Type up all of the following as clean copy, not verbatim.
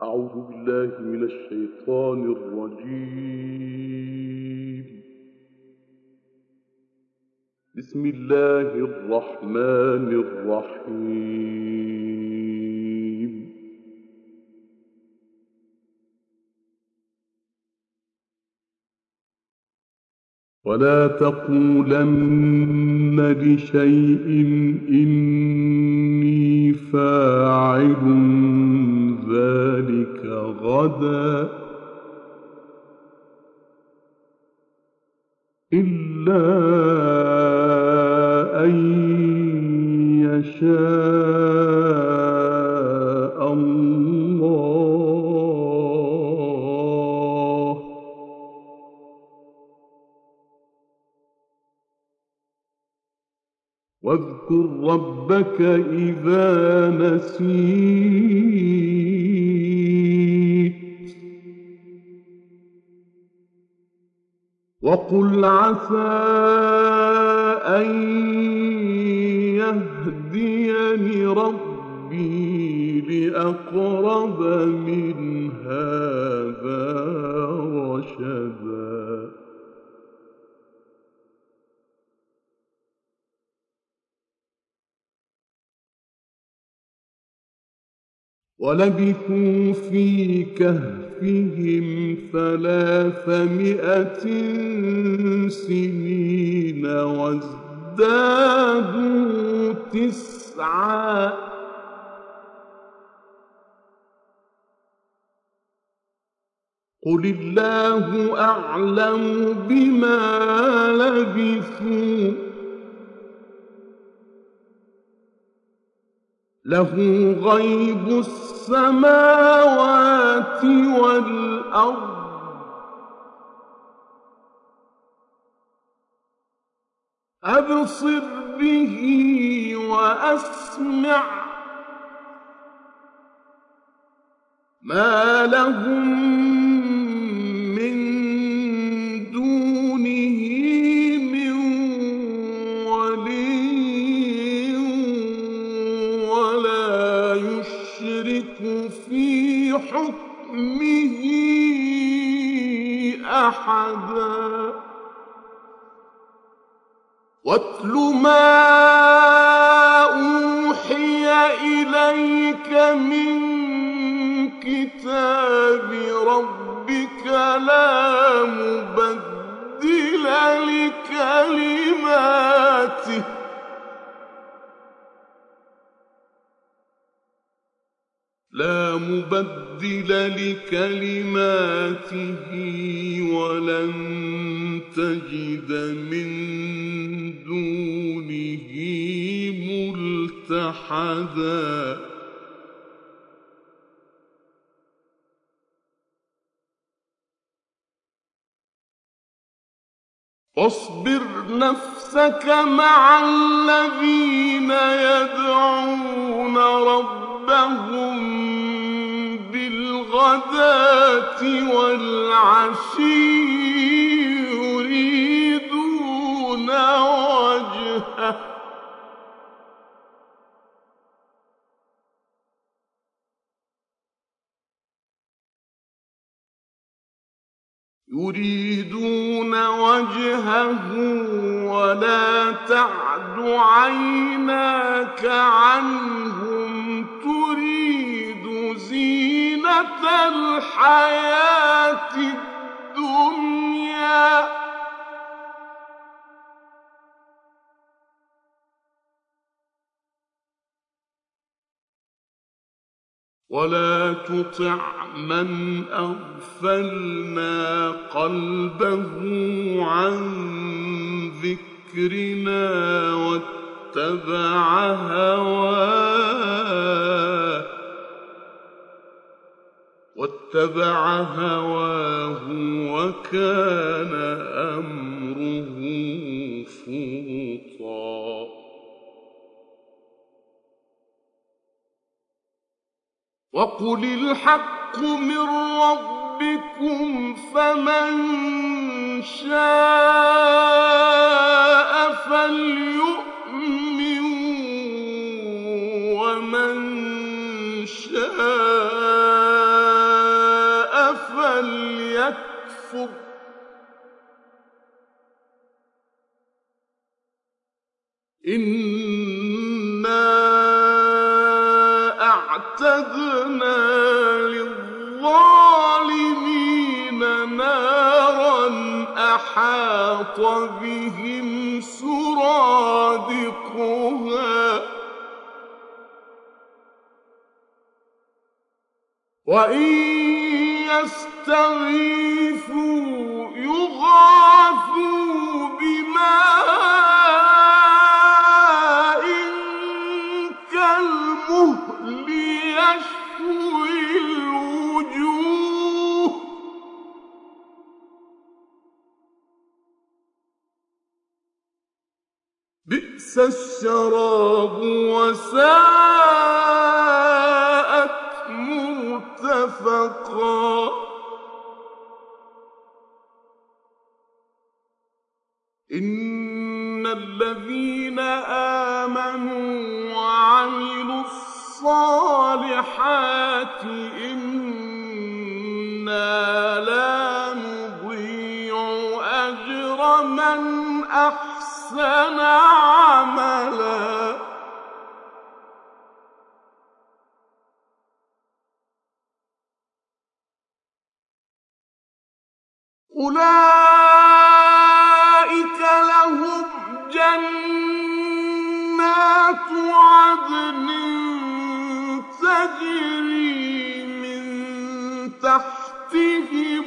أعوذ بالله من الشيطان الرجيم. بسم الله الرحمن الرحيم. ولا تقولن لشيء إني فاعل ذلك غدا إلا أن يشاء الله. واذكر ربك إذا نسيت وقل عسى أن يهديني ربي لأقرب من هذا رشدا. ولبثوا في كهفهم 300 سنين وازدادوا 9. قل الله أعلم بما لبثوا له غيب السماوات والأرض أبصر به وأسمع ما لهم من دونه من ولي ولا يشرك في حكمه أحدا. واتل ما أوحي إليك من كتاب ربك لا مبدل لكلماته ولن تجد من دونه ملتحدا. واصبر نفسك مع الذين يدعون ربهم بالغداة والعشي يريدون وجهه ولا تعد عيناك عنهم تريد زينة الحياة الدنيا ولا تطع من أغفلنا قلبه عن ذكرنا واتبع هواه وكان أمره فرطا. وقل الحق من ربكم فمن شاء فليؤمن ومن شاء يكفر إنا أعتدنا للظالمين نارا أحاط بهم سرادقها وإن يستغيثوا يغاثوا بماء كالمهل يشوي الوجوه بئس الشراب وساءت مرتفقا إن الذين آمنوا وعملوا الصالحات إنا لا نضيع أجر من أحسن عملا أولئك لهم جنات عدن تجري من تحتهم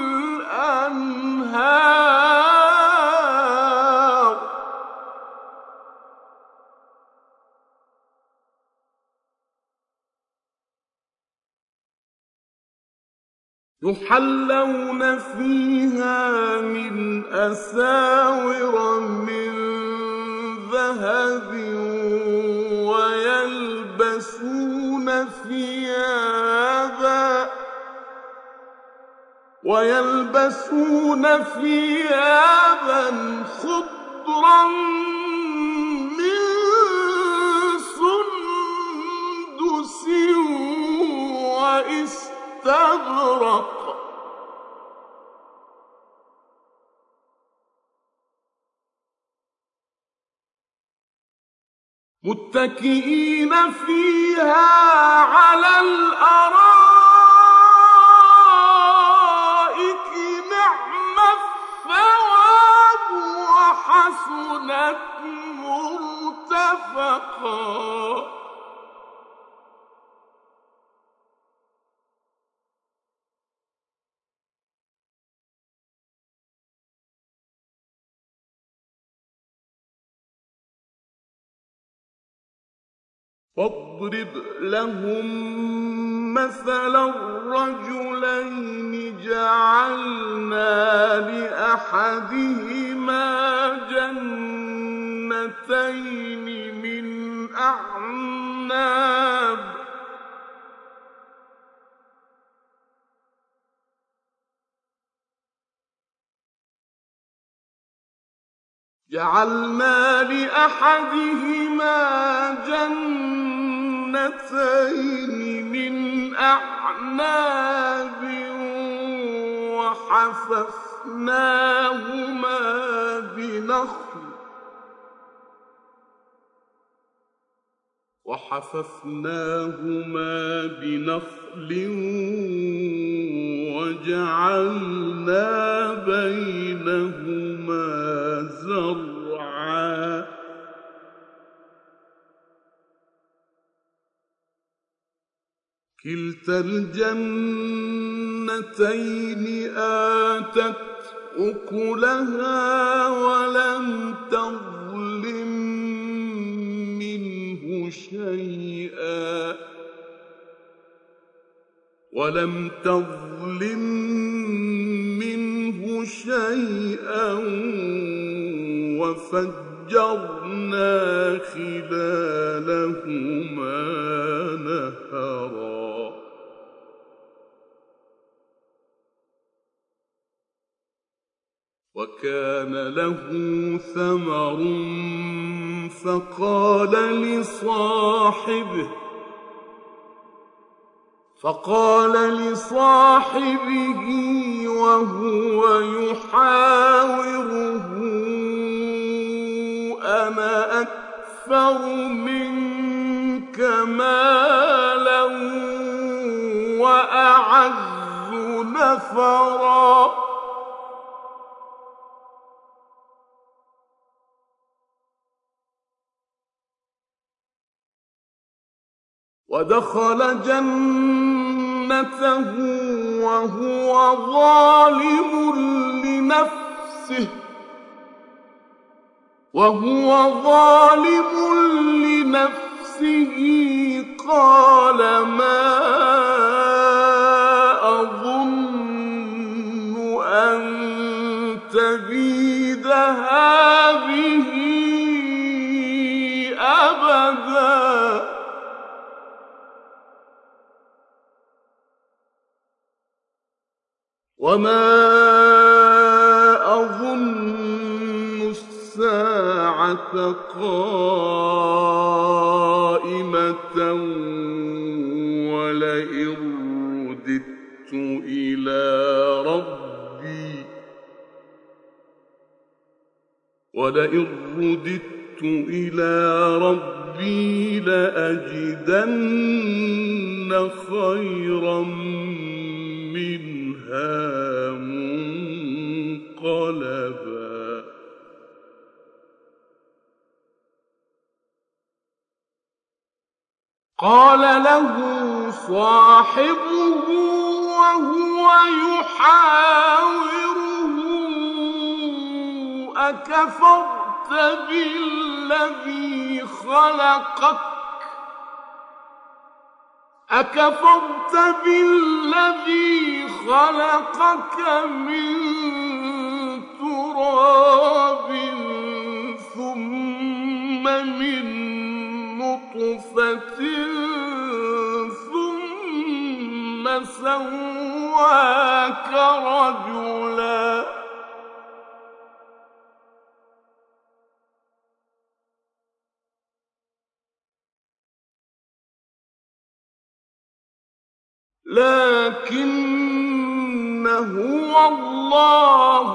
الأنهار يحلون فيها من أساور من ذهب ويلبسون ثيابا خضرا من سندس واستبرق متكئين فيها على الأرائك نعم الثواب وحسنت مرتفقا واضرب لهم مثلا الرجلين جعلنا لأحدهما جنتين من أعناب وحففناهما بنخل وجعلنا بينهما زرعا كلتا الجنتين آتت أكلها ولم تظلم منه شيئا وفجرنا خلالهما نهرا وكان له ثمر فقال لصاحبه وهو يحاوره أنا أكثر منك مالا وأعز نفرا ودخل جنته وهو ظالم لنفسه قال ما أظن أن تبيد هذه أبدا وما أظن الساعة قائمة ولئن رددت إلى ربي لأجدن خيرا منها منقلبا قال له صاحبه وهو يحاوره أكفرت بالذي خلقك من تراب ثم من نطفة ثم سواك رجلا لكن هو الله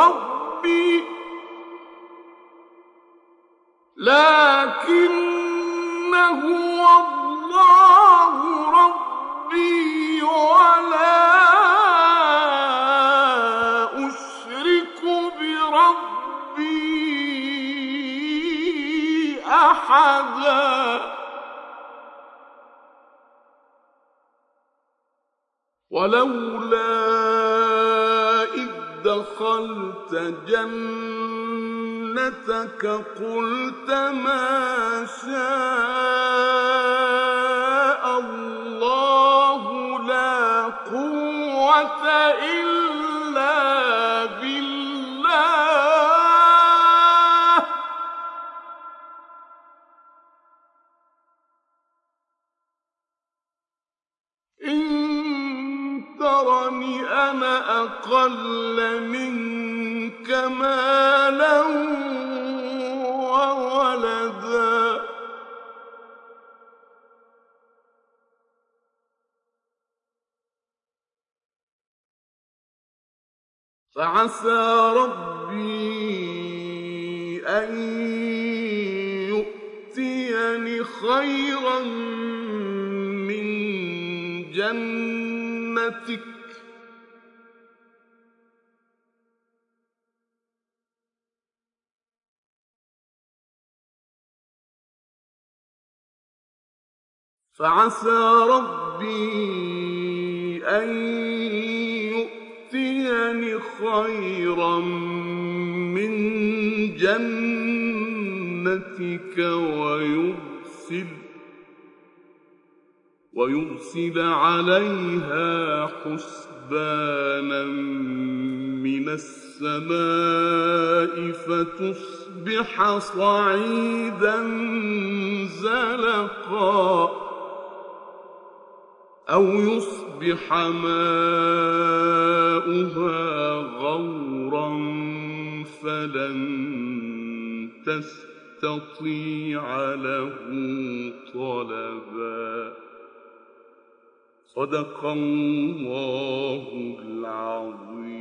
ربي ولا أشرك بربي أحدا ولولا إذ دخلت جنتك قلت ما شاء الله لا قوة إلا بالله إن ترني أنا أقل منك مالا وولدا فعسى ربي أن يؤتيني خيرا من جنتك ويرسل عليها حسبانا من السماء فتصبح صعيدا زلقا أو يصبح ماؤها غورا فلن تستطيع له طلبا صدق الله العظيم.